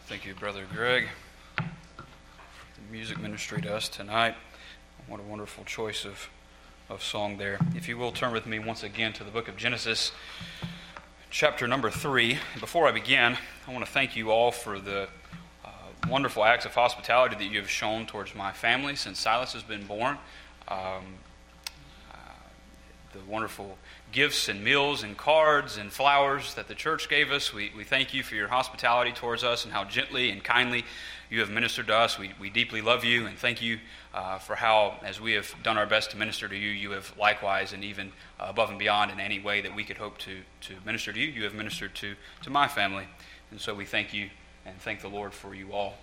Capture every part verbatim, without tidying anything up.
Thank you, Brother Greg, for the music ministry to us tonight. What a wonderful choice of, of song there. If you will, turn with me once again to the book of Genesis, chapter number three. Before I begin, I want to thank you all for the uh, wonderful acts of hospitality that you have shown towards my family since Silas has been born. Um, uh, the wonderful gifts and meals and cards and flowers that the church gave us. We, we thank you for your hospitality towards us and how gently and kindly you have ministered to us. We, we deeply love you and thank you uh, for how, as we have done our best to minister to you, you have likewise and even uh, above and beyond in any way that we could hope to, to minister to you, you have ministered to, to my family. And so we thank you and thank the Lord for you all.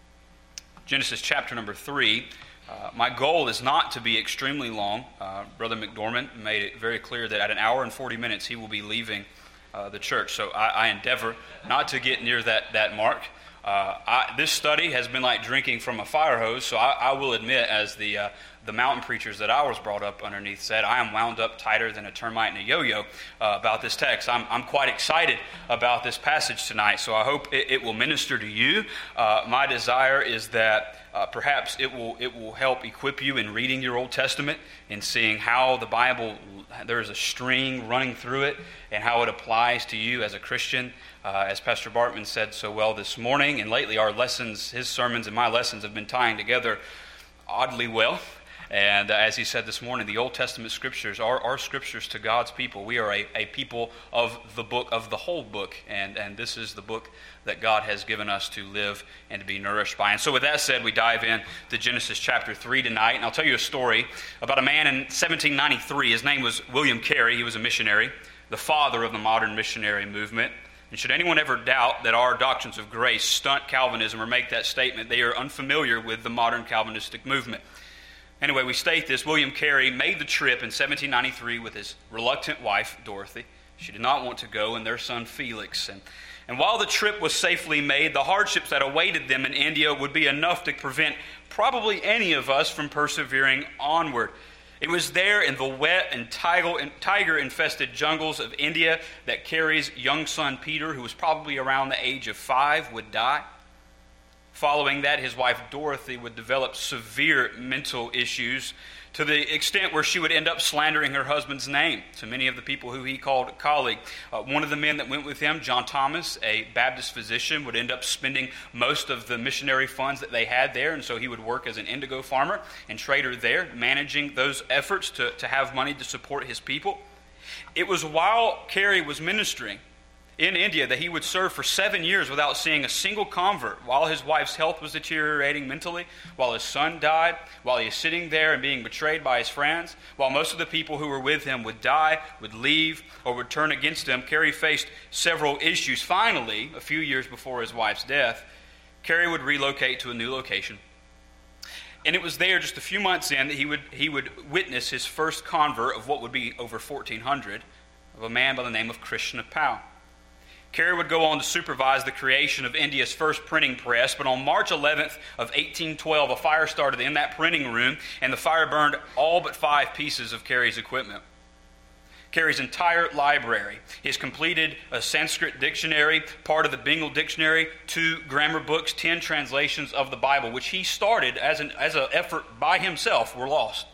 Genesis chapter number three. Uh, my goal is not to be extremely long. Uh, Brother McDormand made it very clear that at an hour and forty minutes he will be leaving uh, the church. So I, I endeavor not to get near that, that mark. Uh, I, this study has been like drinking from a fire hose, so I, I will admit, as the uh, the mountain preachers that I was brought up underneath said, I am wound up tighter than a termite in a yo-yo uh, about this text. I'm, I'm quite excited about this passage tonight, so I hope it, it will minister to you. Uh, my desire is that uh, perhaps it will it will help equip you in reading your Old Testament and seeing how the Bible, there's a string running through it and how it applies to you as a Christian. Uh, as Pastor Bartman said so well this morning, and lately our lessons, his sermons and my lessons have been tying together oddly well. And uh, as he said this morning, the Old Testament scriptures are, are scriptures to God's people. We are a, a people of the book, of the whole book, and, and this is the book that God has given us to live and to be nourished by. And so with that said, we dive in to Genesis chapter three tonight, and I'll tell you a story about a man in seventeen ninety-three. His name was William Carey. He was a missionary, the father of the modern missionary movement. And should anyone ever doubt that our doctrines of grace stunt Calvinism or make that statement, they are unfamiliar with the modern Calvinistic movement. Anyway, we state this. William Carey made the trip in seventeen ninety-three with his reluctant wife, Dorothy. She did not want to go, and their son, Felix. And, and while the trip was safely made, the hardships that awaited them in India would be enough to prevent probably any of us from persevering onward. It was there in the wet and tiger-infested jungles of India that Carey's young son, Peter, who was probably around the age of five, would die. Following that, his wife, Dorothy, would develop severe mental issues to the extent where she would end up slandering her husband's name to many of the people who he called a colleague. Uh, one of the men that went with him, John Thomas, a Baptist physician, would end up spending most of the missionary funds that they had there, and so he would work as an indigo farmer and trader there, managing those efforts to, to have money to support his people. It was while Carey was ministering in India that he would serve for seven years without seeing a single convert, while his wife's health was deteriorating mentally, while his son died, while he was sitting there and being betrayed by his friends, while most of the people who were with him would die, would leave, or would turn against him. Carey faced several issues. Finally, a few years before his wife's death, Carey would relocate to a new location. And it was there, just a few months in, that he would he would witness his first convert of what would be over fourteen hundred, of a man by the name of Krishna Pal. Carey would go on to supervise the creation of India's first printing press, but on March eleventh of eighteen twelve, a fire started in that printing room, and the fire burned all but five pieces of Carey's equipment. Carey's entire library, his completed uh, Sanskrit dictionary, part of the Bengal dictionary, two grammar books, ten translations of the Bible, which he started as an as an effort by himself, were lost.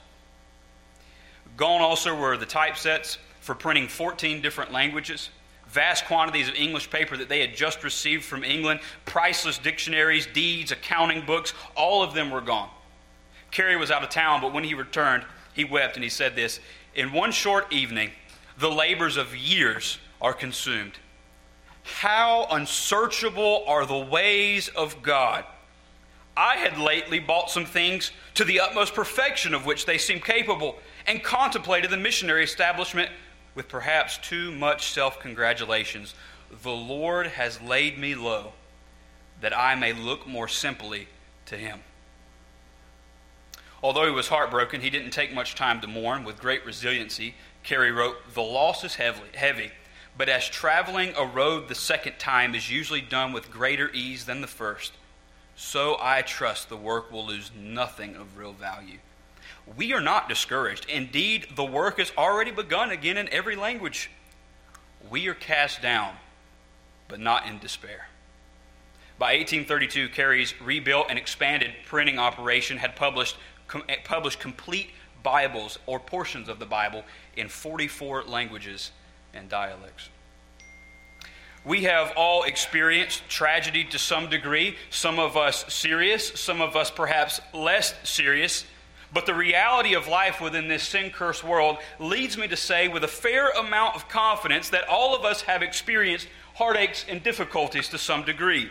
Gone also were the typesets for printing fourteen different languages, vast quantities of English paper that they had just received from England, priceless dictionaries, deeds, accounting books, all of them were gone. Carey was out of town, but when he returned, he wept and he said this, "In one short evening, the labors of years are consumed. How unsearchable are the ways of God. I had lately bought some things to the utmost perfection of which they seem capable, and contemplated the missionary establishment with perhaps too much self-congratulations. The Lord has laid me low, that I may look more simply to Him." Although he was heartbroken, he didn't take much time to mourn. With great resiliency, Carey wrote, "The loss is heavy, heavy, but as traveling a road the second time is usually done with greater ease than the first, so I trust the work will lose nothing of real value. We are not discouraged. Indeed, the work has already begun again in every language. We are cast down, but not in despair. By eighteen thirty-two, Cary's rebuilt and expanded printing operation had published, com- published complete Bibles or portions of the Bible in forty-four languages and dialects. We have all experienced tragedy to some degree, some of us serious, some of us perhaps less serious. But the reality of life within this sin-cursed world leads me to say with a fair amount of confidence that all of us have experienced heartaches and difficulties to some degree.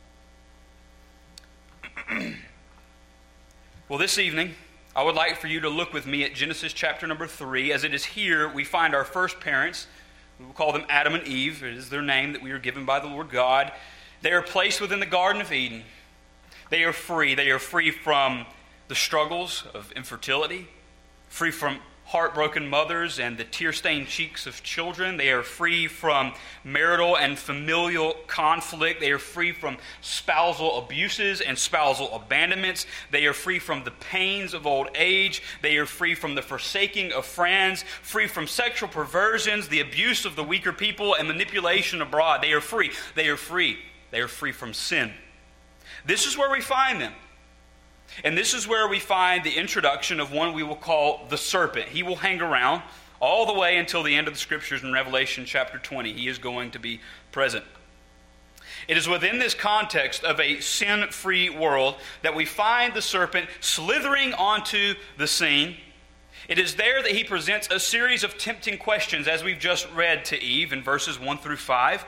Well, this evening, I would like for you to look with me at Genesis chapter number three. As it is here, we find our first parents. We will call them Adam and Eve. It is their name that we are given by the Lord God. They are placed within the Garden of Eden. They are free. They are free from the struggles of infertility, free from heartbroken mothers and the tear-stained cheeks of children. They are free from marital and familial conflict. They are free from spousal abuses and spousal abandonments. They are free from the pains of old age. They are free from the forsaking of friends, free from sexual perversions, the abuse of the weaker people, and manipulation abroad. They are free. They are free. They are free from sin. This is where we find them. And this is where we find the introduction of one we will call the serpent. He will hang around all the way until the end of the Scriptures in Revelation chapter twenty. He is going to be present. It is within this context of a sin-free world that we find the serpent slithering onto the scene. It is there that he presents a series of tempting questions, as we've just read to Eve in verses one through five.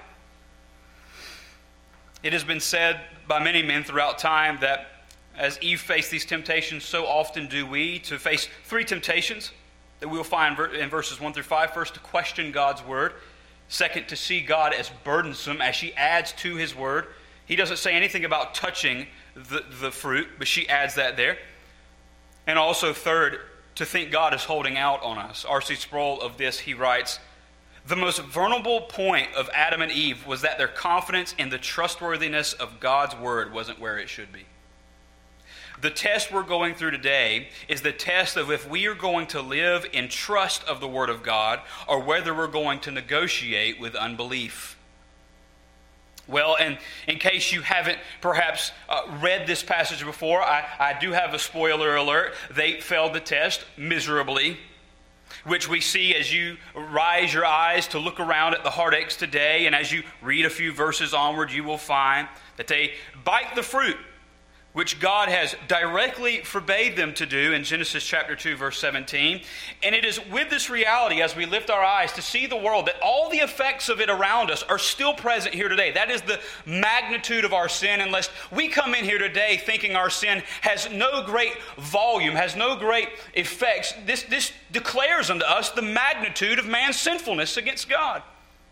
It has been said by many men throughout time that as Eve faced these temptations, so often do we, to face three temptations that we will find in verses one through five. First, to question God's word. Second, to see God as burdensome as she adds to his word. He doesn't say anything about touching the, the fruit, but she adds that there. And also, third, to think God is holding out on us. R C Sproul of this, he writes, the most vulnerable point of Adam and Eve was that their confidence in the trustworthiness of God's word wasn't where it should be. The test we're going through today is the test of if we are going to live in trust of the Word of God or whether we're going to negotiate with unbelief. Well, and in case you haven't perhaps uh, read this passage before, I, I do have a spoiler alert. They failed the test miserably, which we see as you rise your eyes to look around at the heartaches today, and as you read a few verses onward, you will find that they bite the fruit which God has directly forbade them to do in Genesis chapter two, verse seventeen. And it is with this reality as we lift our eyes to see the world that all the effects of it around us are still present here today. That is the magnitude of our sin, unless we come in here today thinking our sin has no great volume, has no great effects. This, this declares unto us the magnitude of man's sinfulness against God.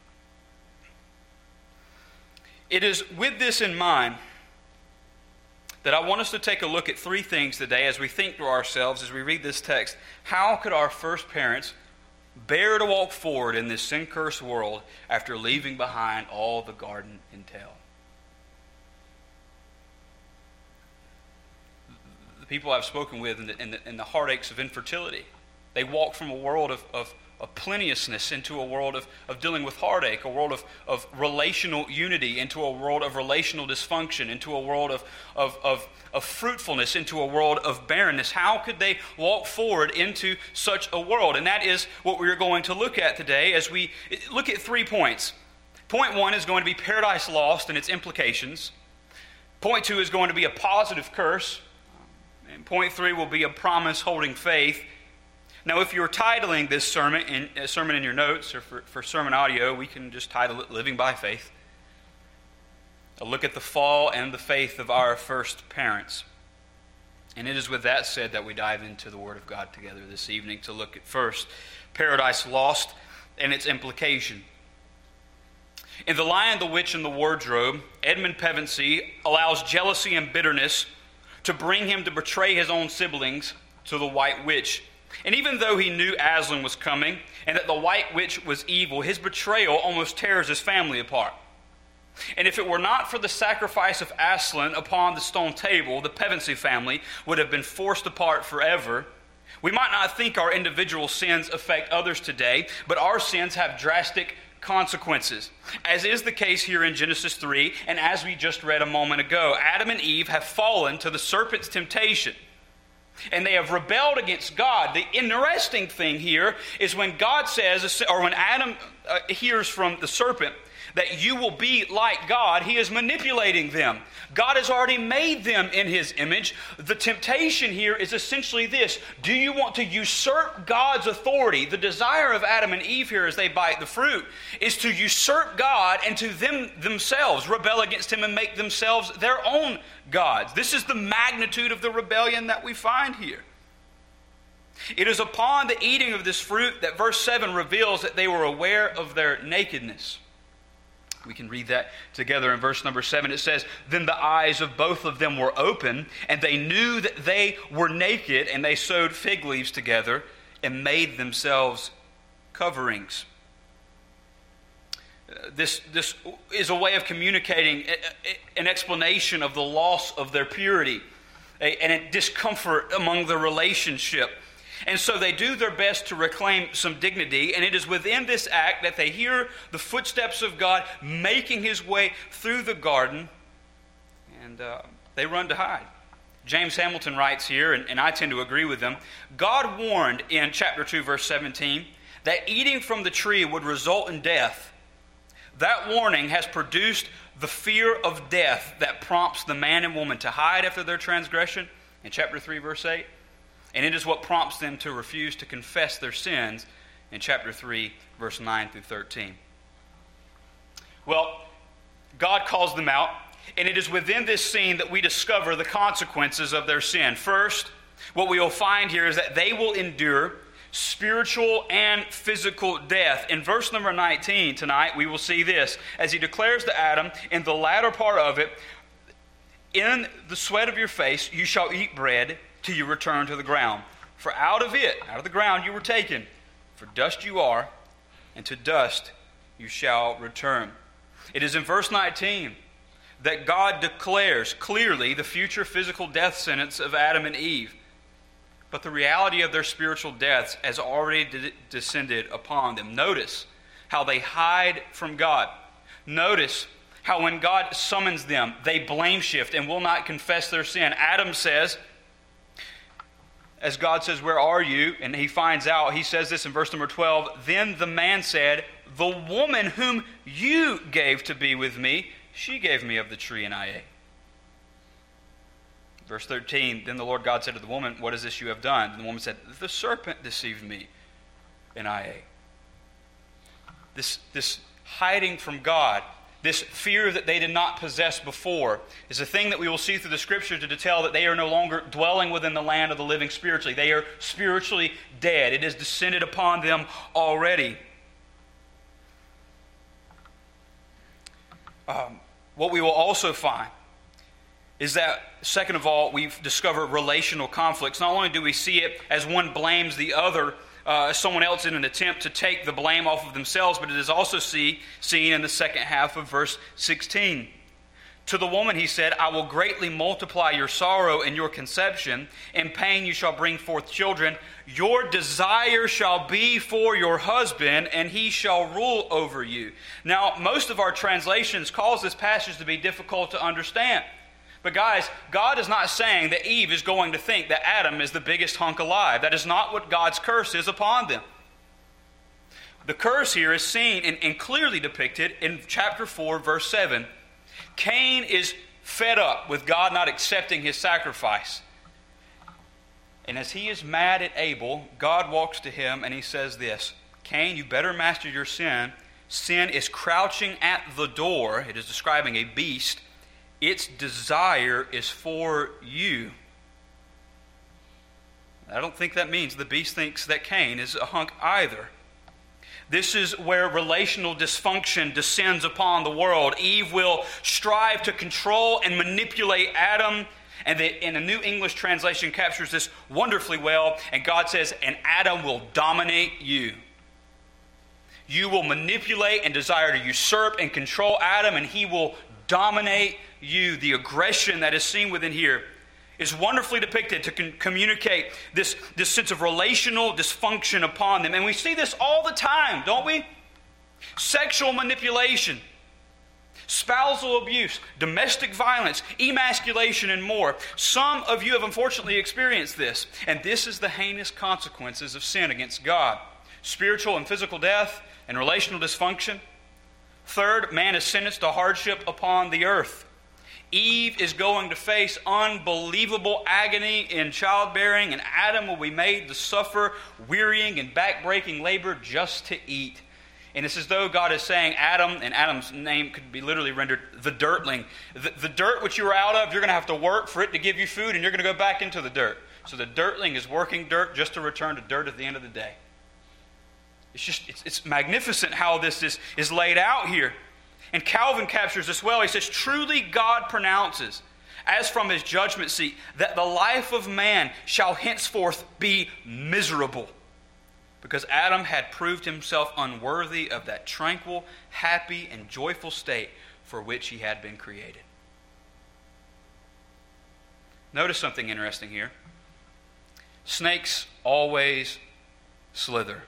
It is with this in mind that I want us to take a look at three things today as we think to ourselves, as we read this text. How could our first parents bear to walk forward in this sin-cursed world after leaving behind all the garden entailed? The people I've spoken with in the, in the, in the heartaches of infertility, they walk from a world of, of of plenteousness into a world of, of dealing with heartache, a world of, of relational unity into a world of relational dysfunction, into a world of, of, of, of fruitfulness, into a world of barrenness. How could they walk forward into such a world? And that is what we're going to look at today as we look at three points. Point one is going to be paradise lost and its implications. Point two is going to be a positive curse. And point three will be a promise holding faith. Now, if you're titling this sermon in, uh, sermon in your notes, or for, for sermon audio, we can just title it Living by Faith. A look at the fall and the faith of our first parents. And it is with that said that we dive into the Word of God together this evening to look at first Paradise Lost and its implication. In The Lion, the Witch, and the Wardrobe, Edmund Pevensey allows jealousy and bitterness to bring him to betray his own siblings to the White Witch. And even though he knew Aslan was coming and that the White Witch was evil, his betrayal almost tears his family apart. And if it were not for the sacrifice of Aslan upon the stone table, the Pevensey family would have been forced apart forever. We might not think our individual sins affect others today, but our sins have drastic consequences. As is the case here in Genesis three, and as we just read a moment ago, Adam and Eve have fallen to the serpent's temptation, and they have rebelled against God. The interesting thing here is when God says, or when Adam uh, hears from the serpent that you will be like God, he is manipulating them. God has already made them in his image. The temptation here is essentially this: do you want to usurp God's authority? The desire of Adam and Eve here as they bite the fruit is to usurp God and to them themselves rebel against him and make themselves their own gods. This is the magnitude of the rebellion that we find here. It is upon the eating of this fruit that verse seven reveals that they were aware of their nakedness. We can read that together in verse number seven. It says, "Then the eyes of both of them were open, and they knew that they were naked, and they sewed fig leaves together and made themselves coverings." Uh, this, this is a way of communicating an explanation of the loss of their purity and a discomfort among the relationship. And so they do their best to reclaim some dignity, and it is within this act that they hear the footsteps of God making his way through the garden, and uh, they run to hide. James Hamilton writes here, and, and I tend to agree with him, God warned in chapter two, verse seventeen, that eating from the tree would result in death. That warning has produced the fear of death that prompts the man and woman to hide after their transgression in chapter three, verse eight. And it is what prompts them to refuse to confess their sins in chapter three, verse nine through thirteen. Well, God calls them out, and it is within this scene that we discover the consequences of their sin. First, what we will find here is that they will endure spiritual and physical death. In verse number nineteen tonight, we will see this. As he declares to Adam, in the latter part of it, "In the sweat of your face you shall eat bread till you return to the ground. For out of it, out of the ground you were taken. For dust you are, and to dust you shall return." It is in verse nineteen that God declares clearly the future physical death sentence of Adam and Eve. But the reality of their spiritual deaths has already de- descended upon them. Notice how they hide from God. Notice how when God summons them, they blame shift and will not confess their sin. Adam says, as God says, "Where are you?" and he finds out, he says this in verse number twelve, "Then the man said, the woman whom you gave to be with me, she gave me of the tree and I ate." Verse thirteen, "Then the Lord God said to the woman, what is this you have done?" And the woman said, "The serpent deceived me and I ate." This, this hiding from God, this fear that they did not possess before, is a thing that we will see through the Scripture to tell that they are no longer dwelling within the land of the living spiritually. They are spiritually dead. It has descended upon them already. Um, what we will also find is that, second of all, we discover relational conflicts. Not only do we see it as one blames the other, Uh, someone else in an attempt to take the blame off of themselves, but it is also see, seen in the second half of verse sixteen. "To the woman he said, I will greatly multiply your sorrow and your conception. In pain you shall bring forth children. Your desire shall be for your husband, and he shall rule over you." Now, most of our translations cause this passage to be difficult to understand. But guys, God is not saying that Eve is going to think that Adam is the biggest hunk alive. That is not what God's curse is upon them. The curse here is seen and, and clearly depicted in chapter four, verse seven. Cain is fed up with God not accepting his sacrifice. And as he is mad at Abel, God walks to him and he says this, "Cain, you better master your sin. Sin is crouching at the door." It is describing a beast. "Its desire is for you." I don't think that means the beast thinks that Cain is a hunk either. This is where relational dysfunction descends upon the world. Eve will strive to control and manipulate Adam, and the, and the New English translation captures this wonderfully well, and God says, "And Adam will dominate you." You will manipulate and desire to usurp and control Adam, and he will dominate you. The aggression that is seen within here is wonderfully depicted to con- communicate this, this sense of relational dysfunction upon them. And we see this all the time, don't we? Sexual manipulation, spousal abuse, domestic violence, emasculation, and more. Some of you have unfortunately experienced this, and this is the heinous consequences of sin against God. Spiritual and physical death and relational dysfunction. Third, man is sentenced to hardship upon the earth. Eve is going to face unbelievable agony in childbearing, and Adam will be made to suffer wearying and backbreaking labor just to eat. And it's as though God is saying, Adam, and Adam's name could be literally rendered the dirtling. The, the dirt which you were out of, you're going to have to work for it to give you food, and you're going to go back into the dirt. So the dirtling is working dirt just to return to dirt at the end of the day. It's just, it's, it's magnificent how this is, is laid out here. And Calvin captures this well. He says, truly God pronounces, as from his judgment seat, that the life of man shall henceforth be miserable, because Adam had proved himself unworthy of that tranquil, happy, and joyful state for which he had been created. Notice something interesting here. Snakes always slither.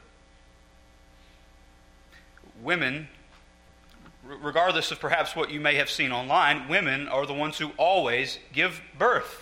Women, regardless of perhaps what you may have seen online, women are the ones who always give birth.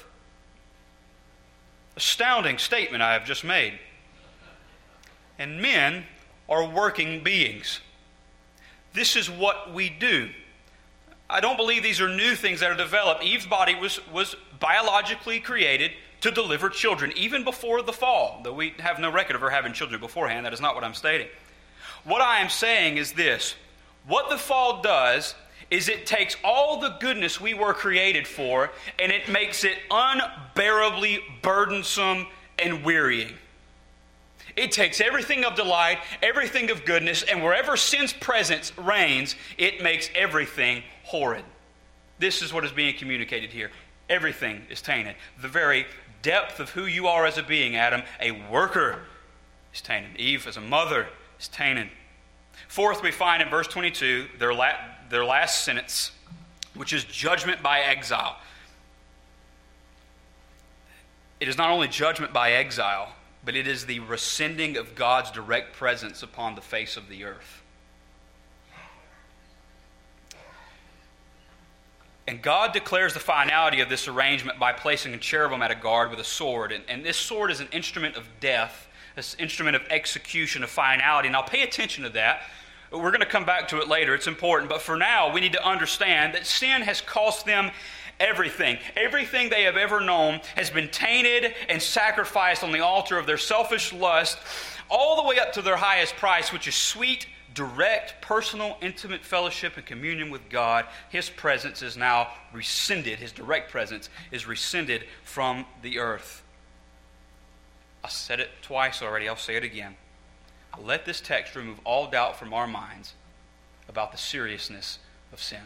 Astounding statement I have just made. And men are working beings. This is what we do. I don't believe these are new things that are developed. Eve's body was, was biologically created to deliver children, even before the fall. Though we have no record of her having children beforehand, that is not what I'm stating. What I am saying is this. What the fall does is it takes all the goodness we were created for, and it makes it unbearably burdensome and wearying. It takes everything of delight, everything of goodness, and wherever sin's presence reigns, it makes everything horrid. This is what is being communicated here. Everything is tainted. The very depth of who you are as a being, Adam, a worker, is tainted. Eve, as a mother, is tainted. Fourth, we find in verse twenty-two, their, la- their last sentence, which is judgment by exile. It is not only judgment by exile, but it is the rescinding of God's direct presence upon the face of the earth. And God declares the finality of this arrangement by placing a cherubim at a guard with a sword. And, and this sword is an instrument of death, this instrument of execution, of finality. Now pay attention to that. We're going to come back to it later. It's important. But for now, we need to understand that sin has cost them everything. Everything they have ever known has been tainted and sacrificed on the altar of their selfish lust, all the way up to their highest price, which is sweet, direct, personal, intimate fellowship and communion with God. His presence is now rescinded. His direct presence is rescinded from the earth. I said it twice already. I'll say it again. Let this text remove all doubt from our minds about the seriousness of sin.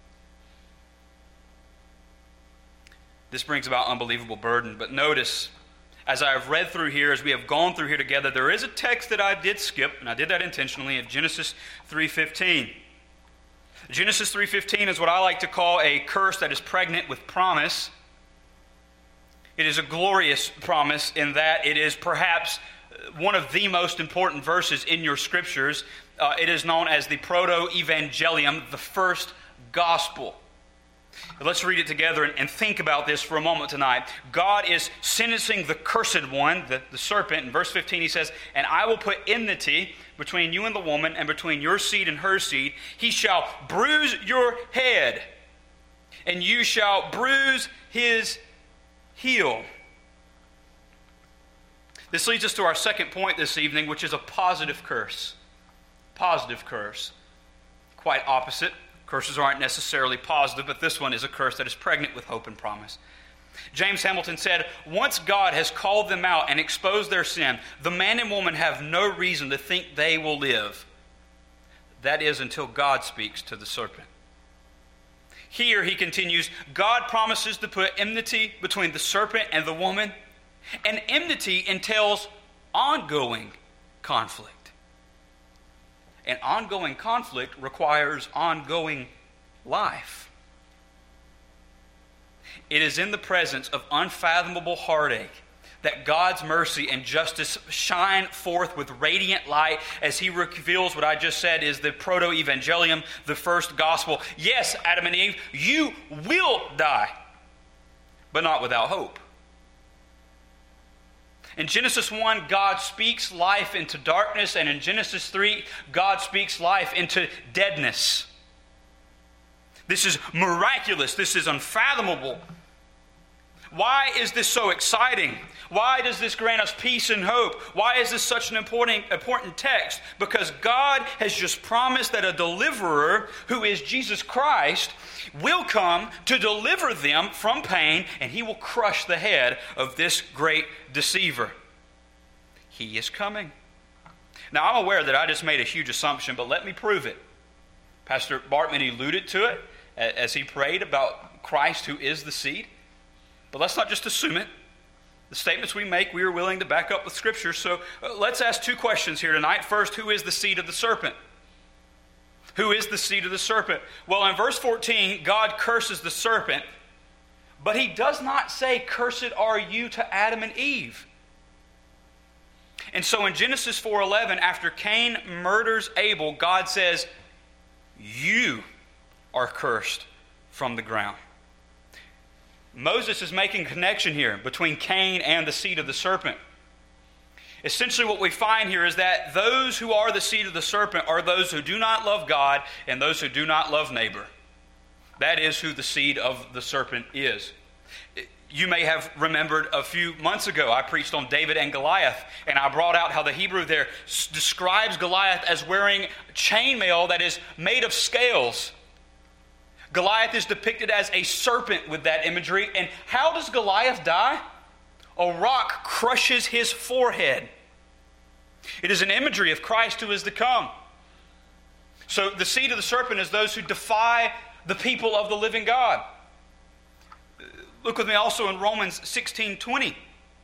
This brings about unbelievable burden. But notice, as I have read through here, as we have gone through here together, there is a text that I did skip, and I did that intentionally, in Genesis three fifteen. Genesis three fifteen is what I like to call a curse that is pregnant with promise. It is a glorious promise in that it is perhaps one of the most important verses in your scriptures. Uh, it is known as the Proto-Evangelium, the first gospel. Let's read it together and, and think about this for a moment tonight. God is sentencing the cursed one, the, the serpent. In verse fifteen he says, "And I will put enmity between you and the woman, and between your seed and her seed. He shall bruise your head, and you shall bruise his heel." This leads us to our second point this evening, which is a positive curse. Positive curse. Quite opposite. Curses aren't necessarily positive, but this one is a curse that is pregnant with hope and promise. James Hamilton said, "Once God has called them out and exposed their sin, the man and woman have no reason to think they will live. That is, until God speaks to the serpent." Here, he continues, God promises to put enmity between the serpent and the woman, and enmity entails ongoing conflict. And ongoing conflict requires ongoing life. It is in the presence of unfathomable heartache that God's mercy and justice shine forth with radiant light as he reveals what I just said is the proto-evangelium, the first gospel. Yes, Adam and Eve, you will die, but not without hope. In Genesis one, God speaks life into darkness, and in Genesis three, God speaks life into deadness. This is miraculous. This is unfathomable. Why is this so exciting? Why does this grant us peace and hope? Why is this such an important, important text? Because God has just promised that a deliverer, who is Jesus Christ, will come to deliver them from pain, and he will crush the head of this great deceiver. He is coming. Now, I'm aware that I just made a huge assumption, but let me prove it. Pastor Bartman alluded to it as he prayed about Christ, who is the seed. But let's not just assume it. The statements we make, we are willing to back up with Scripture. So uh, let's ask two questions here tonight. First, who is the seed of the serpent? Who is the seed of the serpent? Well, in verse fourteen, God curses the serpent, but he does not say, "Cursed are you" to Adam and Eve. And so in Genesis four eleven, after Cain murders Abel, God says, "You are cursed from the ground." Moses is making a connection here between Cain and the seed of the serpent. Essentially what we find here is that those who are the seed of the serpent are those who do not love God and those who do not love neighbor. That is who the seed of the serpent is. You may have remembered a few months ago I preached on David and Goliath, and I brought out how the Hebrew there describes Goliath as wearing chainmail that is made of scales. Goliath is depicted as a serpent with that imagery. And how does Goliath die? A rock crushes his forehead. It is an imagery of Christ who is to come. So the seed of the serpent is those who defy the people of the living God. Look with me also in Romans sixteen twenty.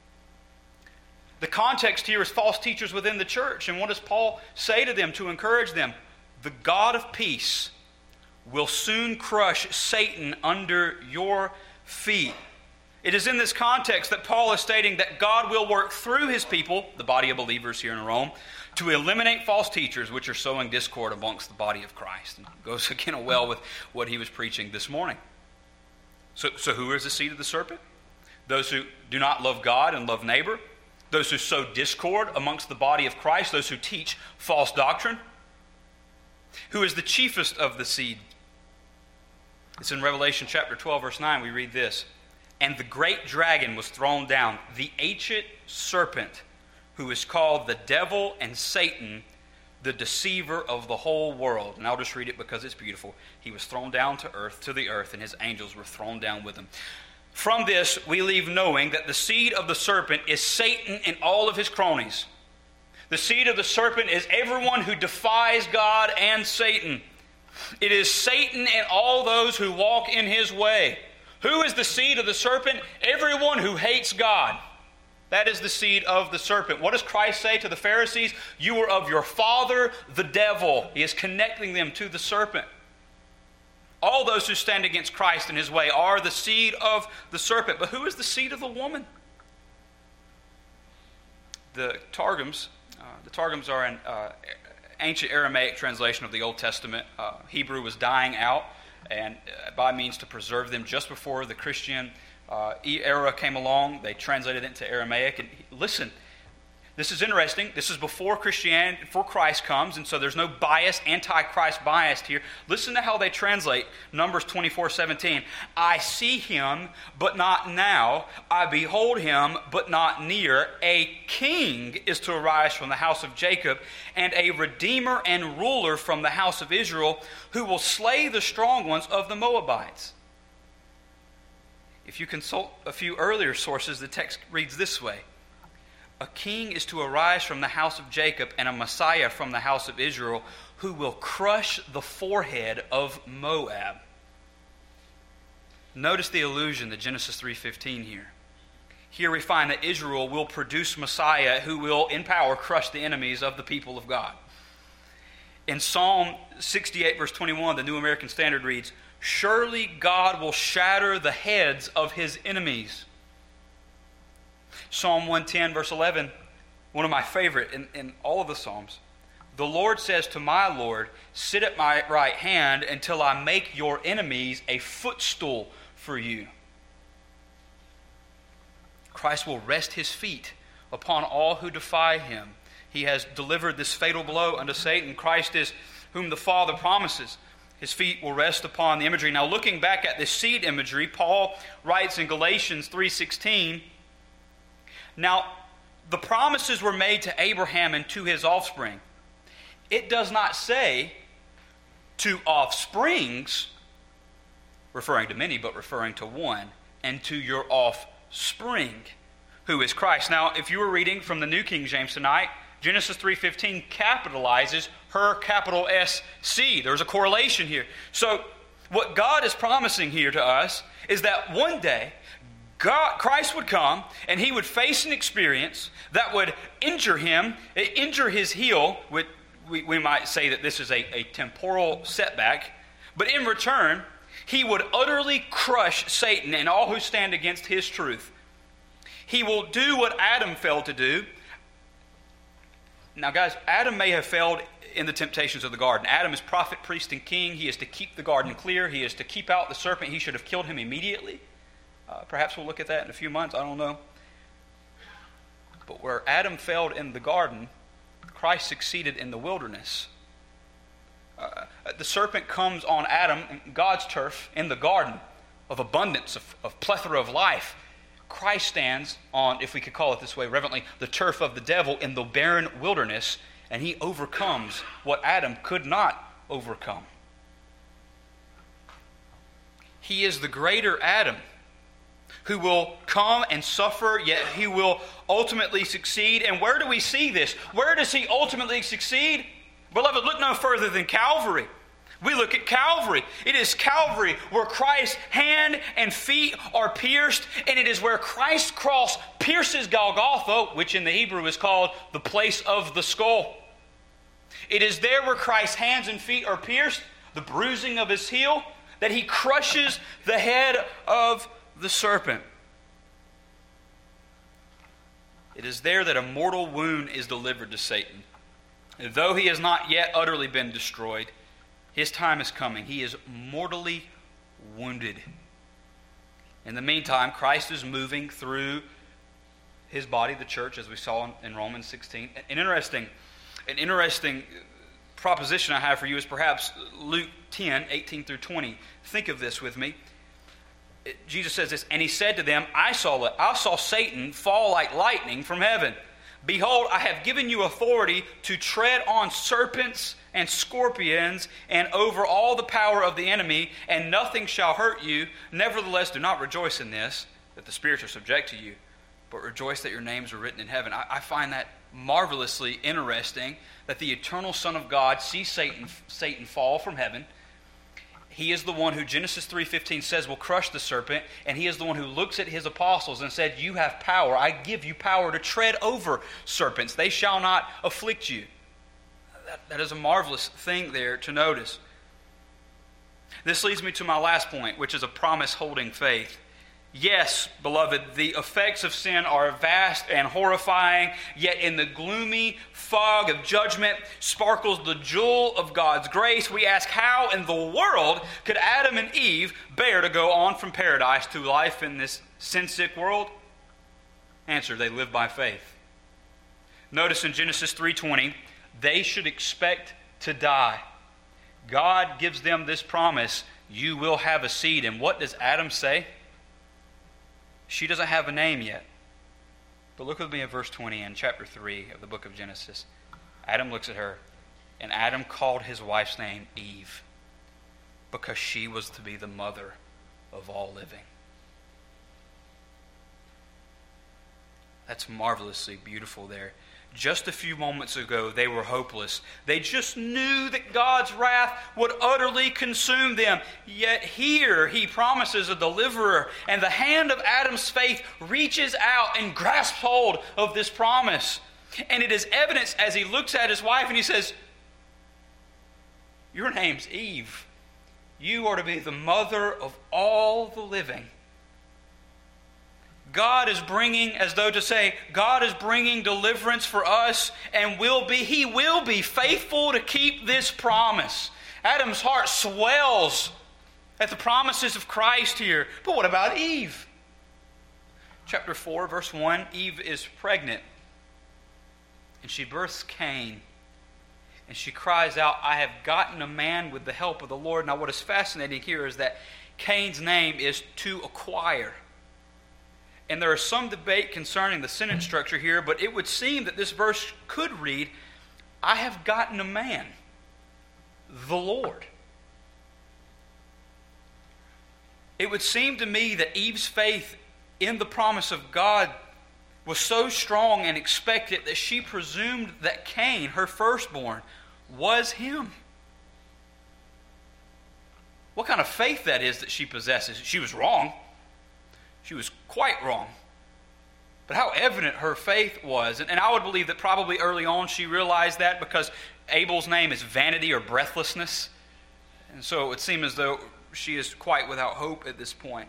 The context here is false teachers within the church. And what does Paul say to them to encourage them? The God of peace will soon crush Satan under your feet. It is in this context that Paul is stating that God will work through his people, the body of believers here in Rome, to eliminate false teachers which are sowing discord amongst the body of Christ. And it goes again well with what he was preaching this morning. So, so who is the seed of the serpent? Those who do not love God and love neighbor. Those who sow discord amongst the body of Christ. Those who teach false doctrine. Who is the chiefest of the seed? It's in Revelation chapter twelve, verse nine, we read this. And the great dragon was thrown down, the ancient serpent, who is called the devil and Satan, the deceiver of the whole world. And I'll just read it because it's beautiful. He was thrown down to earth, to the earth, and his angels were thrown down with him. From this, we leave knowing that the seed of the serpent is Satan and all of his cronies. The seed of the serpent is everyone who defies God and Satan. It is Satan and all those who walk in his way. Who is the seed of the serpent? Everyone who hates God. That is the seed of the serpent. What does Christ say to the Pharisees? You are of your father, the devil. He is connecting them to the serpent. All those who stand against Christ in his way are the seed of the serpent. But who is the seed of the woman? The Targums, uh, the Targums are an uh, ancient Aramaic translation of the Old Testament. Uh, Hebrew was dying out, and uh, by means to preserve them just before the Christian uh, era came along, they translated it into Aramaic. And listen, this is interesting. This is before Christianity, before Christ comes, and so there's no bias, anti-Christ bias here. Listen to how they translate Numbers twenty-four seventeen. I see him, but not now. I behold him, but not near. A king is to arise from the house of Jacob, and a redeemer and ruler from the house of Israel, who will slay the strong ones of the Moabites. If you consult a few earlier sources, the text reads this way. A king is to arise from the house of Jacob and a Messiah from the house of Israel who will crush the forehead of Moab. Notice the allusion to Genesis three fifteen here. Here we find that Israel will produce Messiah who will, in power, crush the enemies of the people of God. In Psalm sixty-eight, verse twenty-one, the New American Standard reads, surely God will shatter the heads of his enemies. Psalm one ten, verse eleven, one of my favorite in, in all of the Psalms. The Lord says to my Lord, sit at my right hand until I make your enemies a footstool for you. Christ will rest his feet upon all who defy him. He has delivered this fatal blow unto Satan. Christ is whom the Father promises. His feet will rest upon the imagery. Now, looking back at this seed imagery, Paul writes in Galatians three sixteen, now, the promises were made to Abraham and to his offspring. It does not say to offsprings, referring to many, but referring to one, and to your offspring, who is Christ. Now, if you were reading from the New King James tonight, Genesis three fifteen capitalizes her capital S C. There's a correlation here. So, what God is promising here to us is that one day, God, Christ would come and he would face an experience that would injure him, injure his heel. With, we, we might say that this is a, a temporal setback. But in return, he would utterly crush Satan and all who stand against his truth. He will do what Adam failed to do. Now, guys, Adam may have failed in the temptations of the garden. Adam is prophet, priest, and king. He is to keep the garden clear. He is to keep out the serpent. He should have killed him immediately. Uh, perhaps we'll look at that in a few months. I don't know. But where Adam failed in the garden, Christ succeeded in the wilderness. Uh, the serpent comes on Adam, God's turf, in the garden of abundance, of, of plethora of life. Christ stands on, if we could call it this way reverently, the turf of the devil in the barren wilderness, and he overcomes what Adam could not overcome. He is the greater Adam who will come and suffer, yet he will ultimately succeed. And where do we see this? Where does he ultimately succeed? Beloved, look no further than Calvary. We look at Calvary. It is Calvary where Christ's hand and feet are pierced, and it is where Christ's cross pierces Golgotha, which in the Hebrew is called the place of the skull. It is there where Christ's hands and feet are pierced, the bruising of his heel, that he crushes the head of the serpent. It is there that a mortal wound is delivered to Satan. And though he has not yet utterly been destroyed, his time is coming. He is mortally wounded. In the meantime, Christ is moving through his body, the church, as we saw in Romans sixteen. An interesting, an interesting proposition I have for you is perhaps Luke ten, eighteen through twenty. Think of this with me. Jesus says this, and he said to them, I saw, I saw Satan fall like lightning from heaven. Behold, I have given you authority to tread on serpents and scorpions and over all the power of the enemy, and nothing shall hurt you. Nevertheless, do not rejoice in this, that the spirits are subject to you, but rejoice that your names are written in heaven. I, I find that marvelously interesting, that the eternal Son of God sees Satan, Satan fall from heaven. He is the one who Genesis three fifteen says will crush the serpent, and he is the one who looks at his apostles and said, you have power. I give you power to tread over serpents. They shall not afflict you. That, that is a marvelous thing there to notice. This leads me to my last point, which is a promise-holding faith. Yes, beloved, the effects of sin are vast and horrifying, yet in the gloomy fog of judgment sparkles the jewel of God's grace. We ask, how in the world could Adam and Eve bear to go on from paradise to life in this sin-sick world? Answer, they live by faith. Notice in Genesis three twenty, they should expect to die. God gives them this promise, you will have a seed. And what does Adam say? She doesn't have a name yet. But look with me at verse twenty in chapter three of the book of Genesis. Adam looks at her, and Adam called his wife's name Eve, because she was to be the mother of all living. That's marvelously beautiful there. Just a few moments ago, they were hopeless. They just knew that God's wrath would utterly consume them. Yet here, he promises a deliverer, and the hand of Adam's faith reaches out and grasps hold of this promise. And it is evidenced as he looks at his wife and he says, your name's Eve. You are to be the mother of all the living. God is bringing, as though to say, God is bringing deliverance for us and will be, He will be faithful to keep this promise. Adam's heart swells at the promises of Christ here. But what about Eve? Chapter four, verse one, Eve is pregnant. And she births Cain. And she cries out, I have gotten a man with the help of the Lord. Now what is fascinating here is that Cain's name is to acquire. And there is some debate concerning the sentence structure here, but it would seem that this verse could read, I have gotten a man, the Lord. It would seem to me that Eve's faith in the promise of God was so strong and expected that she presumed that Cain, her firstborn, was him. What kind of faith that is that she possesses? She was wrong. She was quite wrong. But how evident her faith was. And, and I would believe that probably early on she realized that because Abel's name is vanity or breathlessness. And so it would seem as though she is quite without hope at this point.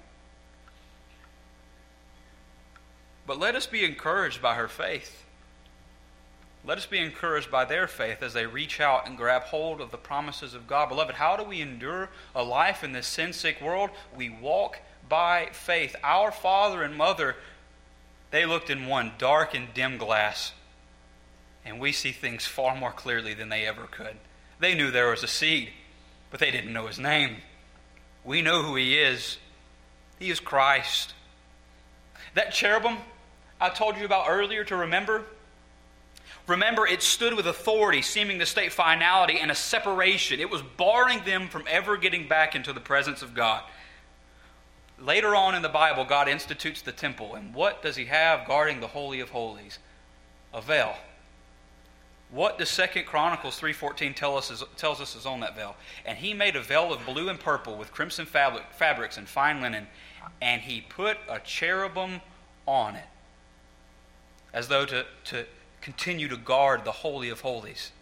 But let us be encouraged by her faith. Let us be encouraged by their faith as they reach out and grab hold of the promises of God. Beloved, how do we endure a life in this sin-sick world? We walk by faith. Our father and mother, they looked in one dark and dim glass, and we see things far more clearly than they ever could. They knew there was a seed, but they didn't know his name. We know who he is. He is Christ. That cherubim I told you about earlier to remember, remember it stood with authority, seeming to state finality and a separation. It was barring them from ever getting back into the presence of God. Later on in the Bible, God institutes the temple. And what does he have guarding the Holy of Holies? A veil. What does Second Chronicles three fourteen tell us is, tells us is on that veil? And he made a veil of blue and purple with crimson fabric, fabrics and fine linen, and he put a cherubim on it, as though to, to continue to guard the Holy of Holies.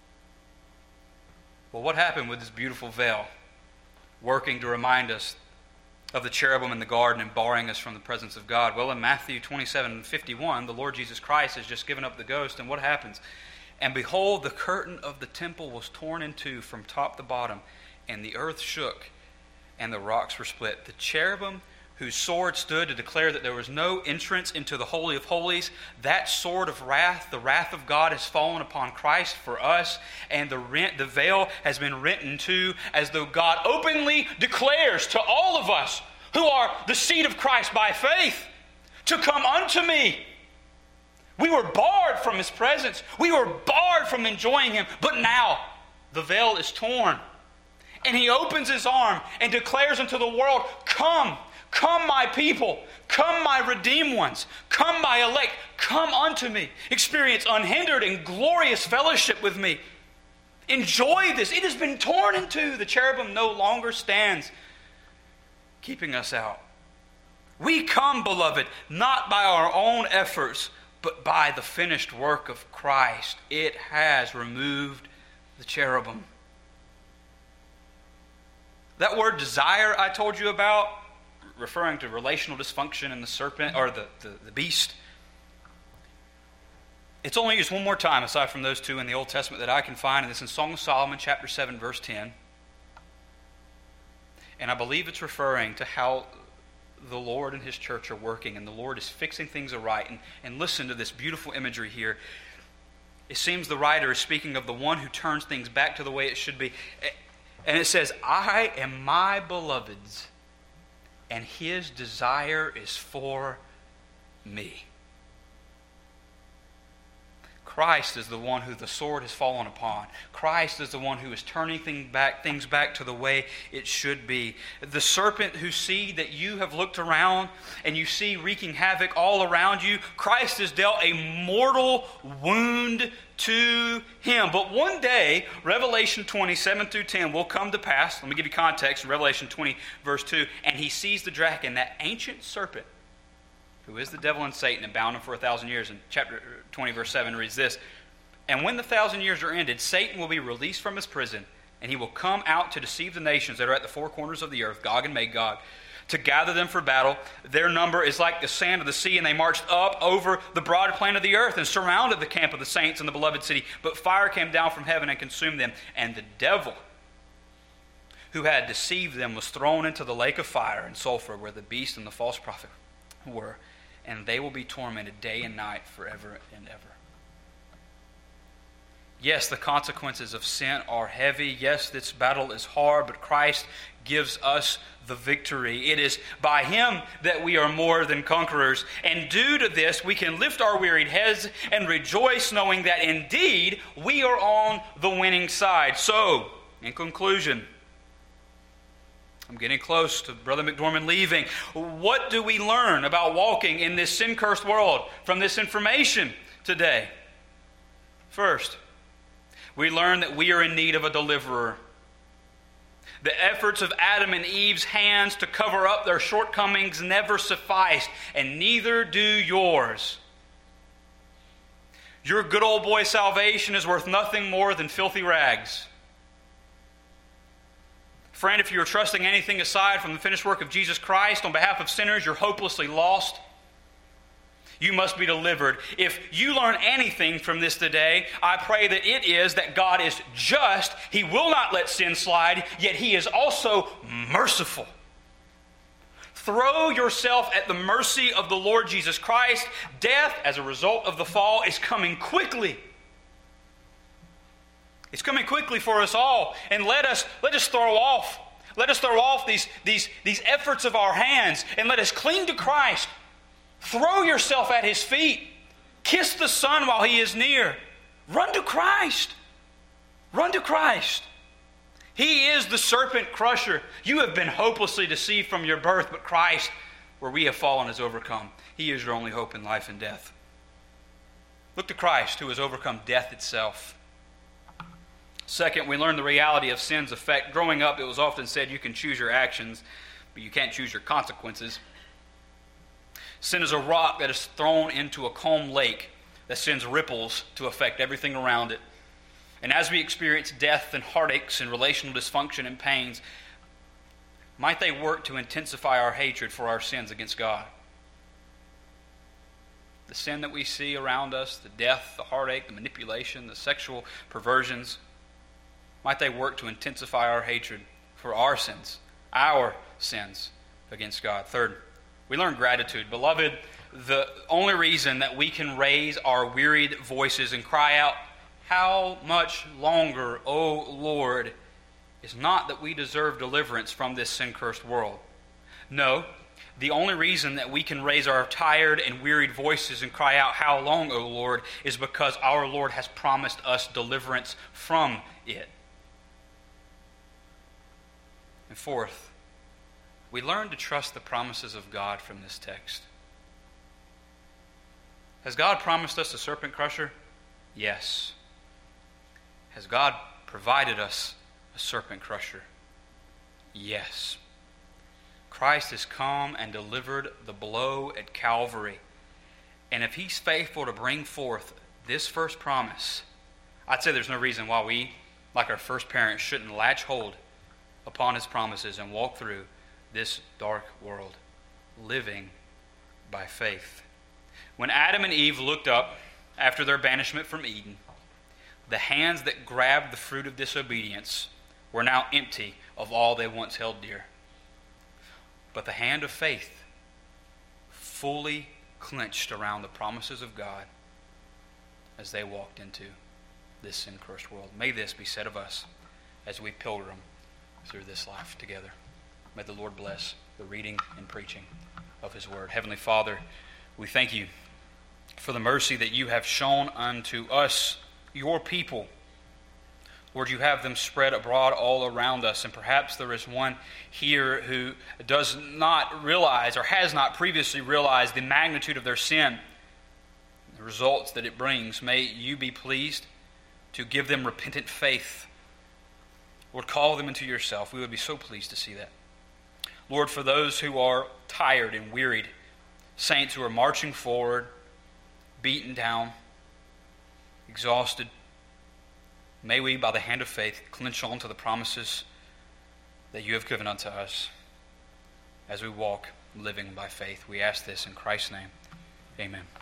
Well, what happened with this beautiful veil working to remind us of the cherubim in the garden and barring us from the presence of God? Well, in Matthew twenty-seven fifty-one, the Lord Jesus Christ has just given up the ghost, and what happens? And behold, the curtain of the temple was torn in two from top to bottom, and the earth shook, and the rocks were split. The cherubim whose sword stood to declare that there was no entrance into the Holy of Holies, that sword of wrath, the wrath of God, has fallen upon Christ for us, and the rent, the veil has been rent in two, as though God openly declares to all of us who are the seed of Christ by faith, to come unto me. We were barred from his presence. We were barred from enjoying him. But now the veil is torn. And he opens his arm and declares unto the world, come, come my people, come my redeemed ones, come my elect, come unto me. Experience unhindered and glorious fellowship with me. Enjoy this. It has been torn in two. The cherubim no longer stands keeping us out. We come, beloved, not by our own efforts, but by the finished work of Christ. It has removed the cherubim. That word desire I told you about, referring to relational dysfunction in the serpent or the, the, the beast, it's only used one more time aside from those two in the Old Testament that I can find, and it's in Song of Solomon chapter seven verse ten. And I believe it's referring to how the Lord and his church are working, and the Lord is fixing things aright. And, and listen to this beautiful imagery here. It seems the writer is speaking of the one who turns things back to the way it should be. And it says, I am my beloved's, and his desire is for me. Christ is the one who the sword has fallen upon. Christ is the one who is turning things back, things back to the way it should be. The serpent whose seed that you have looked around and you see wreaking havoc all around you, Christ has dealt a mortal wound to him. But one day, Revelation twenty, seven through ten will come to pass. Let me give you context. In Revelation twenty, verse two, and he sees the dragon, that ancient serpent, who is the devil and Satan, and bound him for a thousand years. And chapter twenty, verse seven reads this, and when the thousand years are ended, Satan will be released from his prison, and he will come out to deceive the nations that are at the four corners of the earth, Gog and Magog, to gather them for battle. Their number is like the sand of the sea, and they marched up over the broad plain of the earth and surrounded the camp of the saints in the beloved city. But fire came down from heaven and consumed them, and the devil who had deceived them was thrown into the lake of fire and sulfur, where the beast and the false prophet were, and they will be tormented day and night forever and ever. Yes, the consequences of sin are heavy. Yes, this battle is hard, but Christ gives us the victory. It is by Him that we are more than conquerors. And due to this, we can lift our wearied heads and rejoice, knowing that indeed we are on the winning side. So, in conclusion, I'm getting close to Brother McDormand leaving. What do we learn about walking in this sin-cursed world from this information today? First, we learn that we are in need of a deliverer. The efforts of Adam and Eve's hands to cover up their shortcomings never sufficed, and neither do yours. Your good old boy salvation is worth nothing more than filthy rags. Friend, if you're trusting anything aside from the finished work of Jesus Christ on behalf of sinners, you're hopelessly lost. You must be delivered. If you learn anything from this today, I pray that it is that God is just. He will not let sin slide, yet He is also merciful. Throw yourself at the mercy of the Lord Jesus Christ. Death, as a result of the fall, is coming quickly. It's coming quickly for us all. And let us, let us throw off. Let us throw off these, these, these efforts of our hands, and let us cling to Christ. Throw yourself at His feet. Kiss the Son while He is near. Run to Christ. Run to Christ. He is the serpent crusher. You have been hopelessly deceived from your birth, but Christ, where we have fallen, has overcome. He is your only hope in life and death. Look to Christ, who has overcome death itself. Second, we learn the reality of sin's effect. Growing up, it was often said you can choose your actions, but you can't choose your consequences. Sin is a rock that is thrown into a calm lake that sends ripples to affect everything around it. And as we experience death and heartaches and relational dysfunction and pains, might they work to intensify our hatred for our sins against God? The sin that we see around us, the death, the heartache, the manipulation, the sexual perversions, might they work to intensify our hatred for our sins, our sins against God? Third, we learn gratitude. Beloved, the only reason that we can raise our wearied voices and cry out, "How much longer, O Lord?" is not that we deserve deliverance from this sin-cursed world. No, the only reason that we can raise our tired and wearied voices and cry out, "How long, O Lord?" is because our Lord has promised us deliverance from it. And fourth, we learn to trust the promises of God from this text. Has God promised us a serpent crusher? Yes. Has God provided us a serpent crusher? Yes. Christ has come and delivered the blow at Calvary. And if He's faithful to bring forth this first promise, I'd say there's no reason why we, like our first parents, shouldn't latch hold upon His promises and walk through this dark world, living by faith. When Adam and Eve looked up after their banishment from Eden, the hands that grabbed the fruit of disobedience were now empty of all they once held dear. But the hand of faith fully clenched around the promises of God as they walked into this sin-cursed world. May this be said of us as we pilgrim through this life together. May the Lord bless the reading and preaching of His word. Heavenly Father, we thank You for the mercy that You have shown unto us, Your people. Lord, You have them spread abroad all around us, and perhaps there is one here who does not realize or has not previously realized the magnitude of their sin, the results that it brings. May You be pleased to give them repentant faith. Lord, call them into Yourself. We would be so pleased to see that. Lord, for those who are tired and wearied, saints who are marching forward, beaten down, exhausted, may we, by the hand of faith, clinch on to the promises that You have given unto us. as we walk living by faith. We ask this in Christ's name. Amen.